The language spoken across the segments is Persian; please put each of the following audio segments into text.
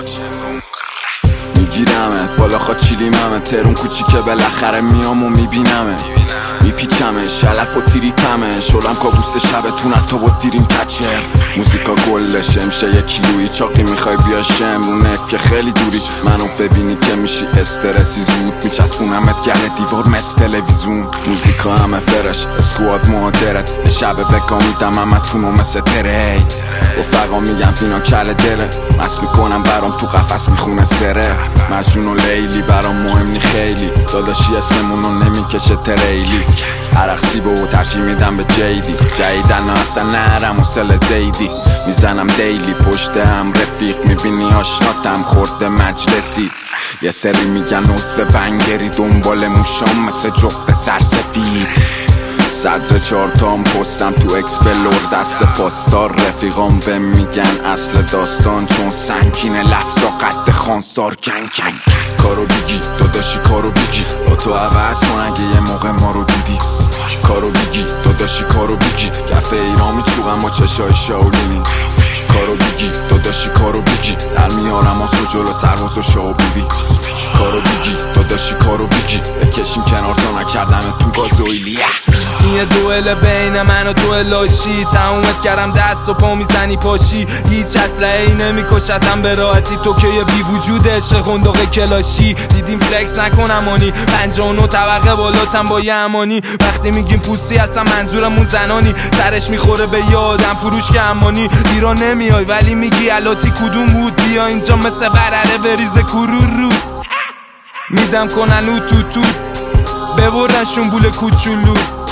میگیرمت بالا خاچیلیممه ترون کوچیکه بالاخره میام و میبینمه میپیچمه شلف و تریپمه شلم کابوس شبتون حتی با دیریم تچه موزیکا گلشه میشه یه کیلویی چاقی میخوای بیا شم رو نف که خیلی دوری منو ببینی که میشی استرسی زود میچسبونمت گله دیوار مثل تلویزیون موزیکا همه فرش اسکواد مهادرت شب بکامیدم همتونو مثل ترید رفقا میگم فینا کل دله مس میکنم برام تو قفس میخونه سره مجنون و لیلی برام مهم نی خیلی داداشی اسممونو نمیکشه تریلی عرق سیبو و ترجیح میدم به جیدی جیدن اصلا نرم و سل زیدی میزنم دیلی پشت هم رفیق میبینی آشناتم خورده مجلسی یه سری میگن نصف بنگری دنبال موشام مثل جغد سرسفید صدر چارتام پستم تو اکسپلور دست پاسدار رفیقام بهم میگن اصل داستان چون سنگین لفظا قد خانسار گنگ کارو بگی داداشی کارو بگی تو عوض کن اگه یه موقع ما رو دیدی کارو بگی داداشی کارو بگی کف ایران میچوغم با چشای شاولینی کارو بگی داداشی کارو بگی در میارم آسو جلو سرباز و شاو بیبی کارو بگی داداشی کارو بگی بکشیم کنار تا نکردم تو گازویلی این یه دوئل بین من و تو لاشی تمومت کردم دست و پا میزنی پاشی هیچ اسلحه‌ای نمیکشتم به راحتی تو که یه بی وجود عشق خندق کلاشی دیدیم فلکس نکنم آنی 59 طبقه بالاتم با یه امانی وقتی میگیم پوستی هستم منظورمون زنانی سرش میخوره به یادم فروش که امانی ایران نمیای ولی میگی الاتی کدوم بود بیا اینجا مثل برره بریز کرورو میدم کنن او تو ببردن شنبول کوچولو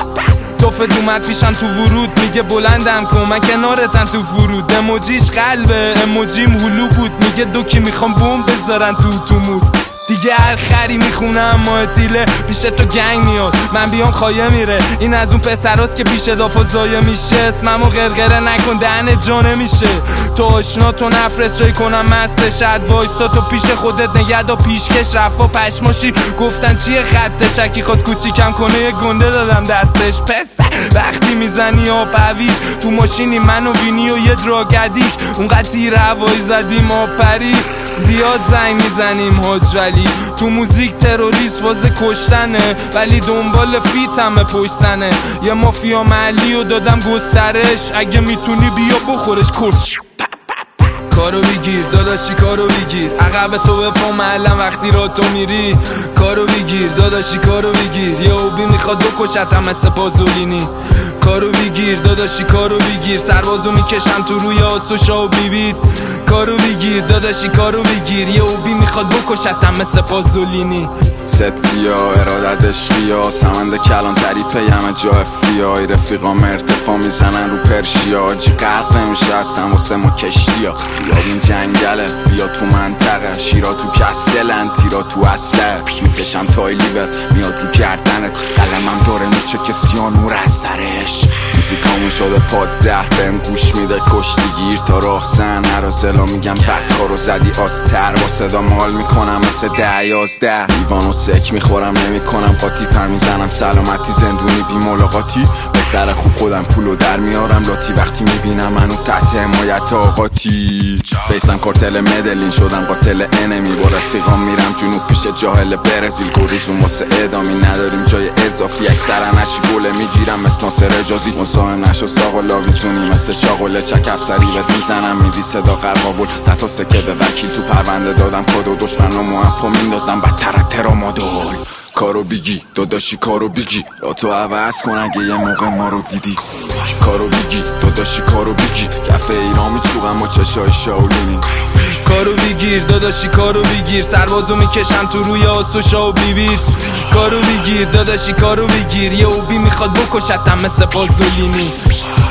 توفت اومد پیشم تو ورود میگه بلندم کن من کنارتم تو فرود اموجیش قلبه اموجیم هلو بود میگه دوکی میخوام بوم بذارن تو مود دیگه هر خری میخونم ماهتیله پیش تو گنگ میاد من بیام خایه میره این از اون پسراست که پیش دافا زایه میشه اسممو غرغره نکن دهن جانه میشه تو آشنا تو نفرست جای کنم مستش اد وایسا تو پیش خودت نگهدا پیشکش رفا پشماشی گفتن چیه خط شکی خواست کوچیکم کنه یه گنده دادم دستش پس وقتی میزنی آب حویز تو ماشینی من و وینی و یه دراگدیک اونقدر تیر هوایی زدیم آپری زیاد زنگ میزنیم حاج تو موزیک تروریست واسه کشتنه ولی دنبال فیت همه پشتنه یه مافیا محلی و دادم گسترش اگه میتونی بیا بخورش کش کارو بگیر داداشی کارو بگیر عقب تو به پا معلم وقتی را تو میری کارو بگیر داداشی کارو بگیر یه اوبی میخواد بکشتم مثل پازولینی کارو بگیر داداشی کارو بگیر سربازو میکشم تو روی آسو شاو بیبید کارو بگیر داداشی کارو بگیر یه اوبی میخواد بکشتم مثل پازولینی ست سیاه ارادت عشقیا سمند کلانتری پیم جا افریای رفیقام ارتفاع میزنن رو پرشیا جی غرق نمیشه اصلا واسه ما کشتیا خیابون جنگله بیا تو منطقه شیرا تو کسلن تیرا تو اصله میکشم تای لیور میاد رو گردنت قلمم داره میچه که سیانور از سرش موزیکامون شده پاد زهر بهم گوش میده کشتیگیر تا راه زن نرازلا میگم بدکارو زدی آستر با صدا مال میکنم مثل 10-11 دیوانو سک میخورم نمیکنم قاطی میزنم سلامتی زندونی بی ملاقاتی به سر خوب خودم پولو در میارم لاتی وقتی میبینم منو تحت حمایت آقاتی فیسم کارتل مدلین شدم قاتل انمی با رفیقام میرم جنوب پیش جاهل برزیل گریزون واسه اعدامی نداریم جای اضافی اکثر نشی گله میگیرم مثل ناصر اجازی مزاحم نشو ساق و لاویزونی مثل شاغله چک افسری بهت میزنم میدی صدا قرقابل تا سکه به وکیل تو پرونده دادم کادو دشمن رو موهپا میندازم بدتر ترامادول کارو بگی داداشی کارو بگی تو عوض کن اگه یه موقع ما رو دیدی کارو بگی داداشی کارو بگی کف ایران میچوغم با چشای شاولینی کارو بگیر داداشی کارو بگیر سربازو میکشم تو روی آسو شاو بیبیر کارو بگیر داداشی کارو بگیر یه اوبی میخواد بکشتم مثل پازولینی